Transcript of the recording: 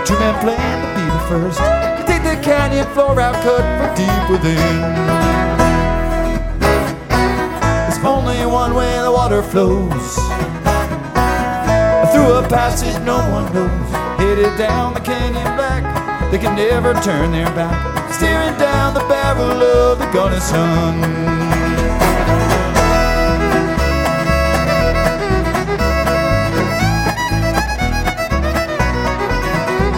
Two men plan to be the first to take the canyon floor out, cut from deep within. There's only one way the water flows, through a passage no one knows, headed down the canyon black. They can never turn their back, staring down the barrel of the gun is sun.